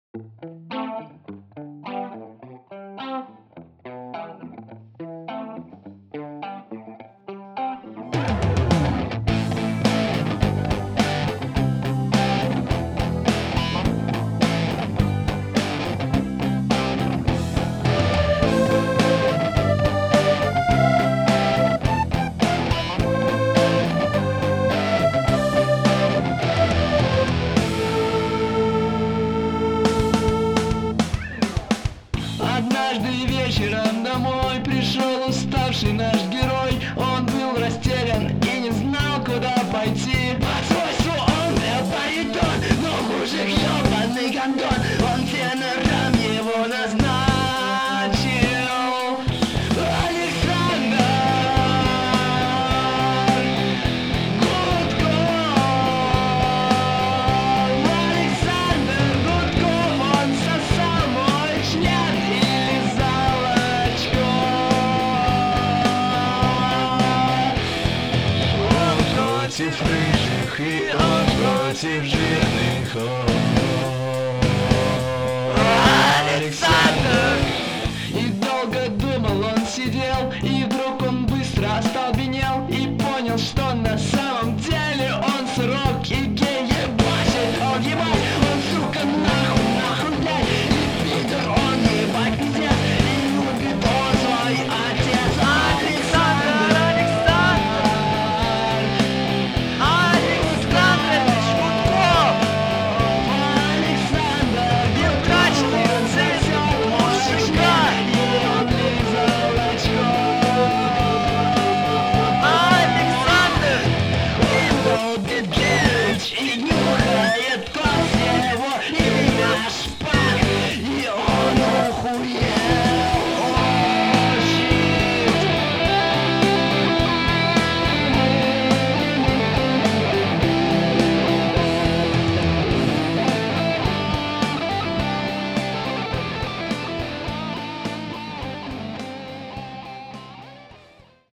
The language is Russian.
Однажды вечером домой пришел уставший наш герой. Он был растерян и не знал, куда пойти. По свойству он был баритон, но мужик ёбаный гондон.